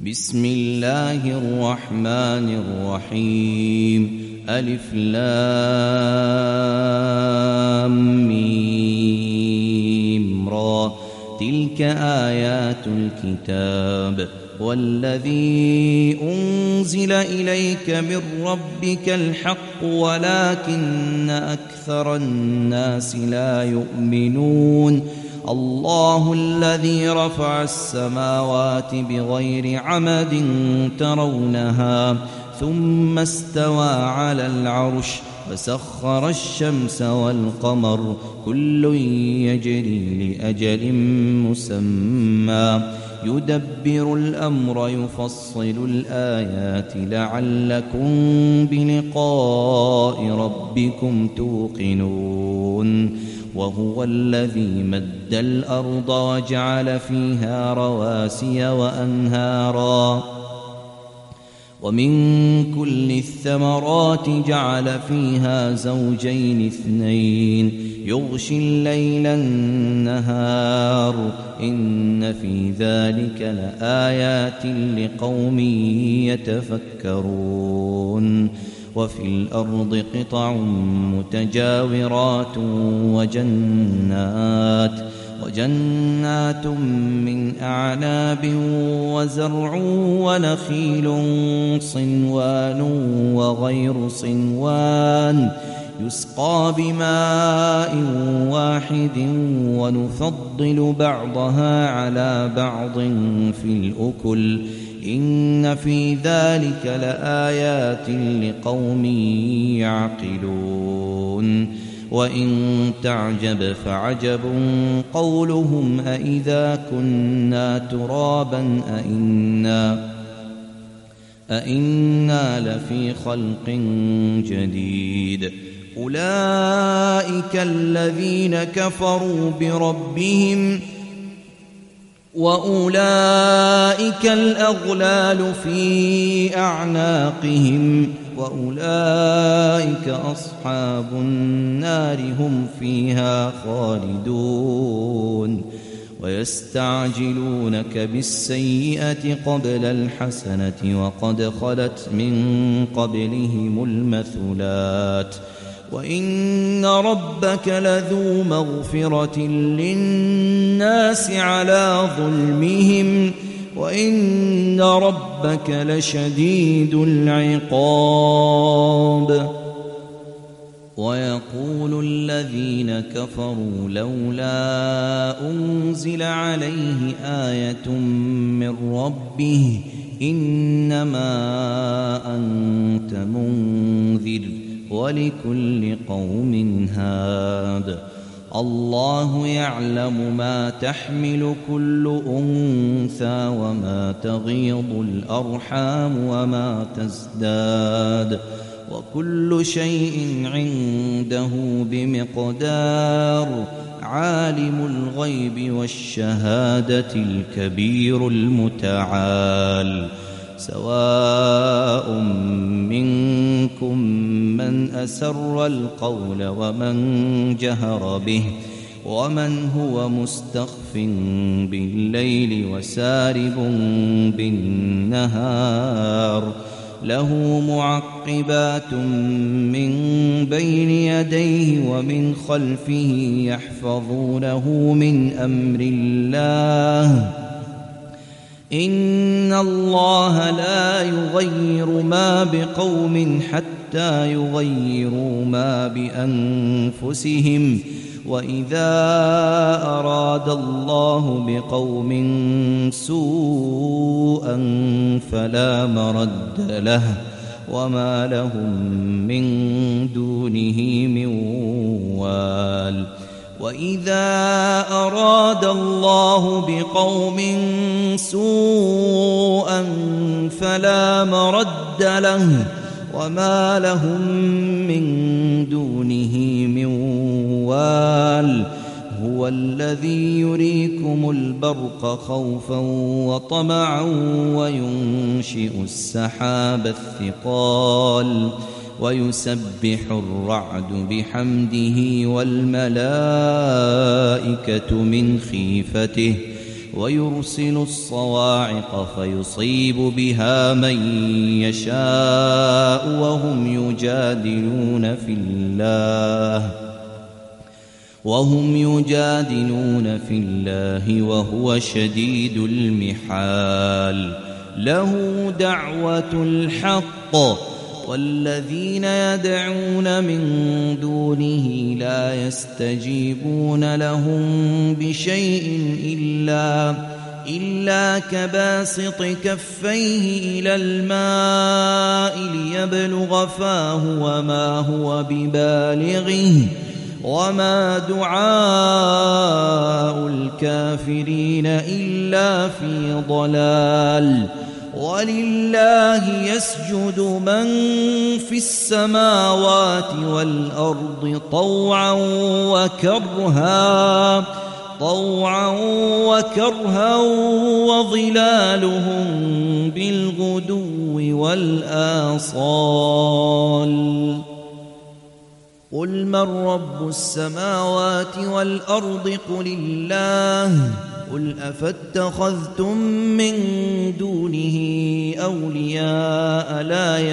بسم الله الرحمن الرحيم. ألف لام ميم را. تلك آيات الكتاب والذي أنزل إليك من ربك الحق ولكن أكثر الناس لا يؤمنون. الله الذي رفع السماوات بغير عمد ترونها ثم استوى على العرش وسخر الشمس والقمر كل يجري لأجل مسمى يدبر الأمر يفصل الآيات لعلكم بلقاء ربكم توقنون. وهو الذي مد الأرض وجعل فيها رواسي وأنهارا ومن كل الثمرات جعل فيها زوجين اثنين يغشي الليل النهار إن في ذلك لآيات لقوم يتفكرون. وفي الأرض قطع متجاورات وجنات من أعناب وزرع ونخيل صنوان وغير صنوان يسقى بماء واحد ونفضل بعضها على بعض في الأكل إن في ذلك لآيات لقوم يعقلون. وإن تعجب فعجب قولهم أإذا كنا ترابا أإنا لفي خلق جديد. أولئك الذين كفروا بربهم وأولئك الأغلال في أعناقهم وأولئك أصحاب النار هم فيها خالدون. ويستعجلونك بالسيئة قبل الحسنة وقد خلت من قبلهم المثلات وإن ربك لذو مغفرة للناس على ظلمهم وإن ربك لشديد العقاب. ويقول الذين كفروا لولا أنزل عليه آية من ربه إنما أنت منذر ولكل قوم هاد. الله يعلم ما تحمل كل أنثى وما تغيض الأرحام وما تزداد وكل شيء عنده بمقدار. عالم الغيب والشهادة الكبير المتعال. سواء منكم من أسر القول ومن جهر به ومن هو مستخف بالليل وسارب بالنهار. له معقبات من بين يديه ومن خلفه يحفظونه من أمر الله. إن الله لا يغير ما بقوم حتى يغيروا ما بأنفسهم وإذا أراد الله بقوم سوءا فلا مرد له وما لهم من دونه من وال. وإذا أراد الله بقوم سوءا فلا مرد له وما لهم من دونه من وال. هو الذي يريكم البرق خوفا وطمعا وينشئ السحاب الثقال ويسبح الرعد بحمده والملائكة من خيفته ويرسل الصواعق فيصيب بها من يشاء وهم يجادلون في الله وهو شديد المحال. له دعوة الحق والذين يدعون من دونه لا يستجيبون لهم بشيء إلا كباسط كفيه إلى الماء ليبلغ فاه وما هو ببالغه وما دعاء الكافرين إلا في ضلال. ولله يسجد من في السماوات والأرض طوعا وكرها وظلالهم بالغدو والآصال. قل من رب السماوات والأرض قل الله. قل أفاتخذتم من دونه أولياء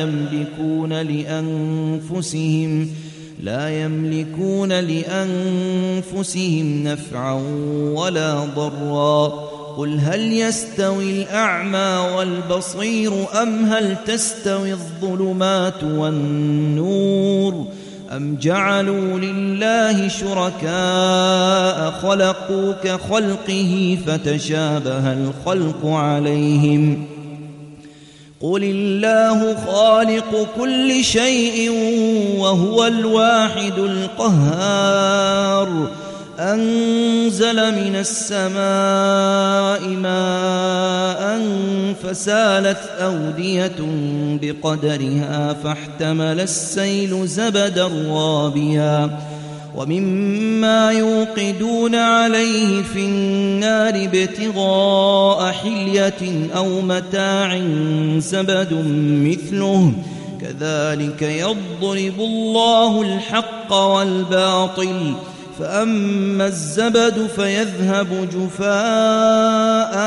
لا يملكون لأنفسهم نفعا ولا ضرا. قل هل يستوي الأعمى والبصير أم هل تستوي الظلمات والنور أم جعلوا لله شركاء خلقوا كخلقه فتشابه الخلق عليهم. قل الله خالق كل شيء وهو الواحد القهار. أنزل من السماء ماء فسالت أودية بقدرها فاحتمل السيل زبدا رابيا ومما يوقدون عليه في النار ابتغاء حلية أو متاع زبد مثله كذلك يضرب الله الحق والباطل. فأما الزبد فيذهب جفاء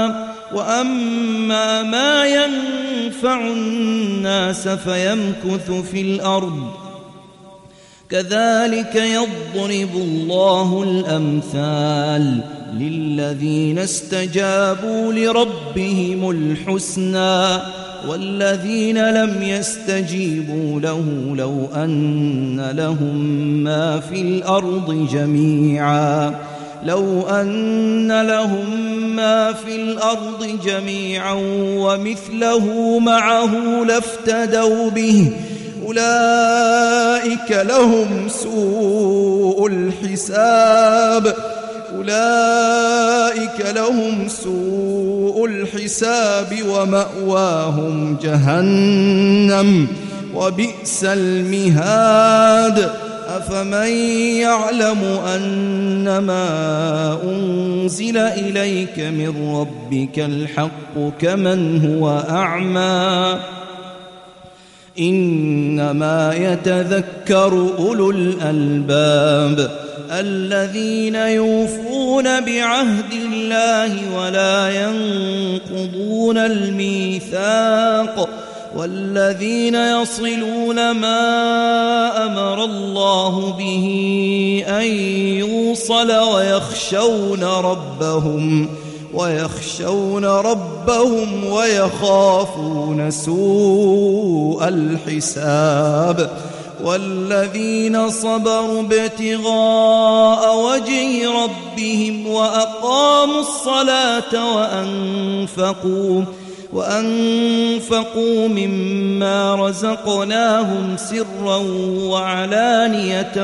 وأما ما ينفع الناس فيمكث في الأرض كذلك يضرب الله الأمثال للذين استجابوا لربهم الحسنى والذين لم يستجيبوا له لو أن لهم ما في الأرض جميعا ومثله معه لافتدوا به أولئك لهم سوء الحساب ومأواهم جهنم وبئس المهاد. أفمن يعلم أنما أنزل إليك من ربك الحق كمن هو أعمى إنما يتذكر أولو الألباب الذين يوفون بعهد الله ولا ينقضون الميثاق والذين يصلون ما أمر الله به أن يوصل ويخشون ربهم ويخافون سوء الحساب. والذين صبروا ابتغاء وجه ربهم وأقاموا الصلاة وأنفقوا مما رزقناهم سرا وعلانية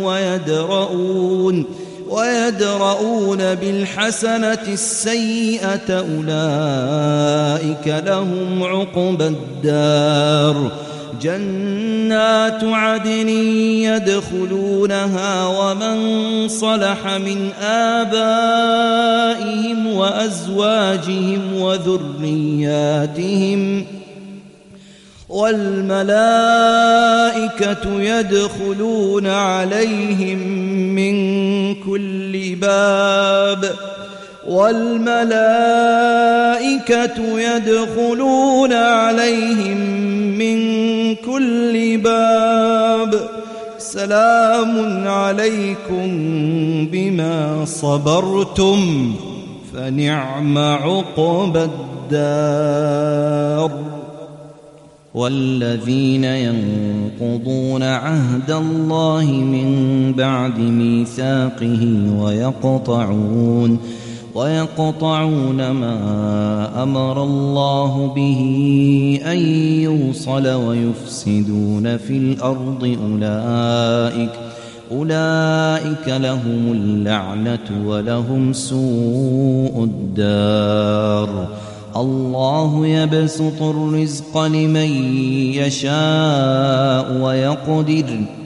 ويدرؤون بالحسنة السيئة أولئك لهم عقبى الدار. جنات عدن يدخلونها ومن صلح من آبائهم وأزواجهم وذرياتهم والملائكة يدخلون عليهم من كل باب والملائكة يدخلون عليهم من كل باب سلام عليكم بما صبرتم فنعم عقبى الدار. والذين ينقضون عهد الله من بعد ميثاقه ويقطعون ما أمر الله به أن يوصل ويفسدون في الأرض أولئك لهم اللعنة ولهم سوء الدار. الله يبسط الرزق لمن يشاء ويقدر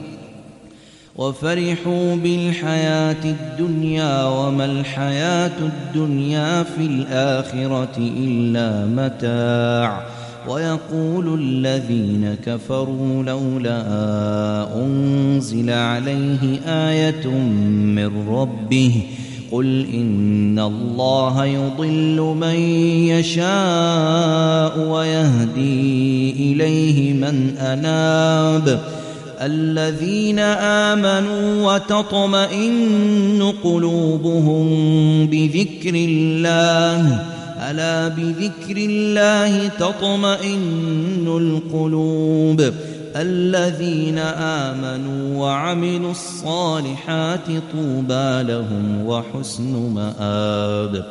وفرحوا بالحياة الدنيا وما الحياة الدنيا في الآخرة إلا متاع. ويقول الذين كفروا لولا أنزل عليه آية من ربه قل إن الله يضل من يشاء ويهدي إليه من أناب. الذين آمنوا وتطمئن قلوبهم بذكر الله ألا بذكر الله تطمئن القلوب. الذين آمنوا وعملوا الصالحات طوبى لهم وحسن مآب.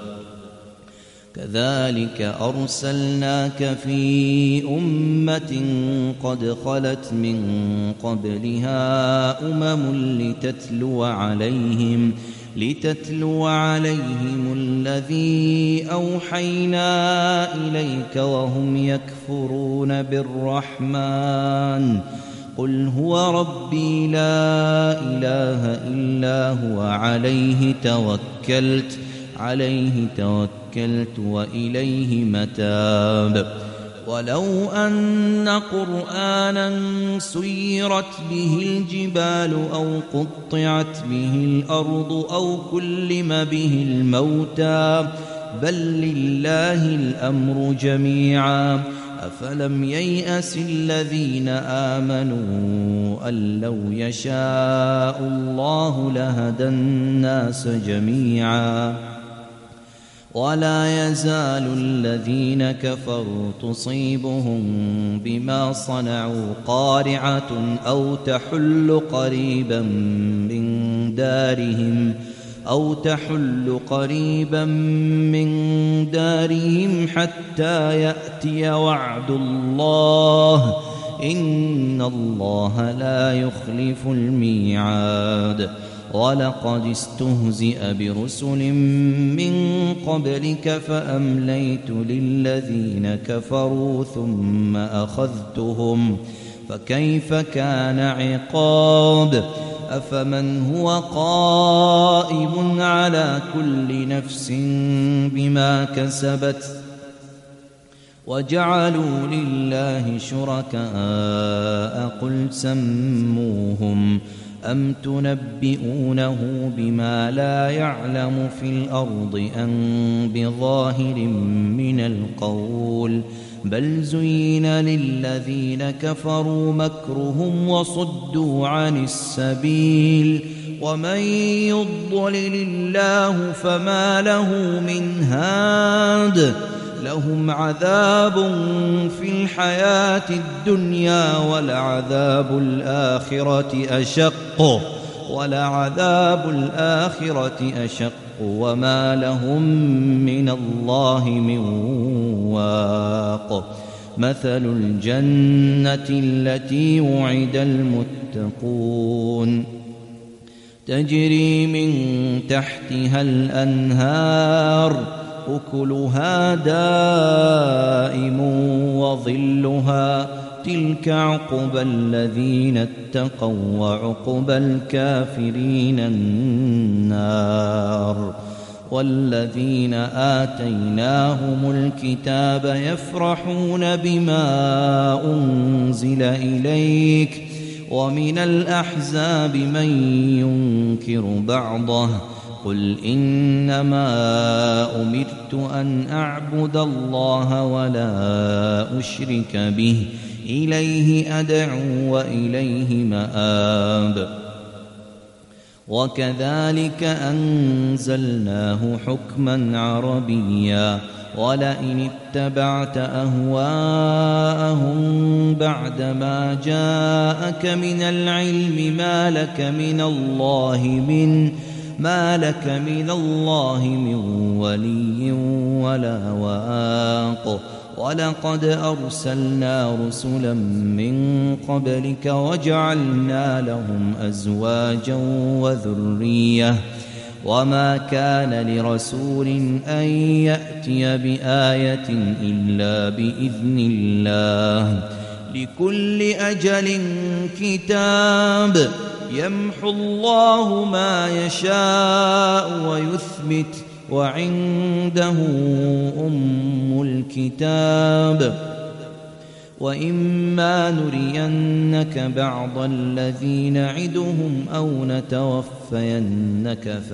كذلك أرسلناك في أمة قد خلت من قبلها لتتلو عليهم الذي أوحينا إليك وهم يكفرون بالرحمن قل هو ربي لا إله إلا هو عليه توكلت وإليه متاب. ولو أن قرآنا سيرت به الجبال أو قطعت به الأرض أو كلم به الموتى بل لله الأمر جميعا أفلم ييأس الذين آمنوا أن لو يشاء الله لهدى الناس جميعا. ولا يزال الذين كفروا تصيبهم بما صنعوا قارعة أو تحل قريبا من دارهم حتى يأتي وعد الله إن الله لا يخلف الميعاد. ولقد استهزئ برسل من قبلك فأمليت للذين كفروا ثم أخذتهم فكيف كان عقاب. أفمن هو قائم على كل نفس بما كسبت وجعلوا لله شركاء قل سموهم أم تنبئونه بما لا يعلم في الأرض أم بظاهر من القول بل زين للذين كفروا مكرهم وصدوا عن السبيل ومن يضلل الله فما له من هاد. لهم عذاب في الحياة الدنيا ولعذاب الآخرة أشق وما لهم من الله من واق. مثل الجنة التي وعد المتقون تجري من تحتها الأنهار أكلها دائم وظلها تلك عقبى الذين اتقوا وعقبى الكافرين النار. والذين آتيناهم الكتاب يفرحون بما أنزل إليك ومن الأحزاب من ينكر بعضه قل إنما أمرت أن أعبد الله ولا أشرك به إليه أدعو وإليه مآب وكذلك أنزلناه حكما عربيا ولئن اتبعت أهواءهم بعدما جاءك من العلم ما لك من الله من ولي ولا واق ولقد أرسلنا رسلا من قبلك وجعلنا لهم أزواجا وذرية وما كان لرسول أن يأتي بآية إلا بإذن الله لكل أجل كتاب يمحو الله ما يشاء ويثبت وعنده أم الكتاب وإما نرينك بعض الذي نعدهم أو نتوفينك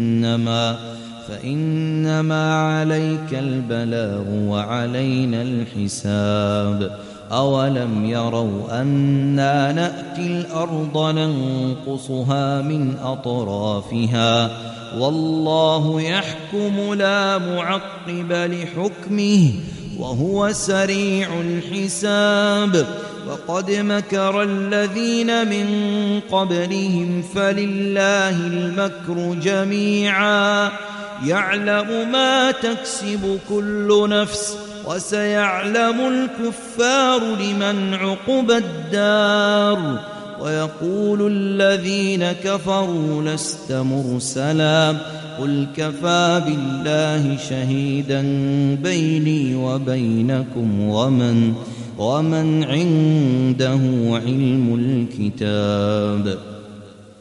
فإنما عليك البلاغ وعلينا الحساب أولم يروا أنا نأتي الأرض ننقصها من أطرافها والله يحكم لا معقب لحكمه وهو سريع الحساب وقد مكر الذين من قبلهم فلله المكر جميعا يعلم ما تكسب كل نفس وسيعلم الكفار لمن عقبى الدار ويقول الذين كفروا لست مرسلا قل كفى بالله شهيدا بيني وبينكم ومن عنده علم الكتاب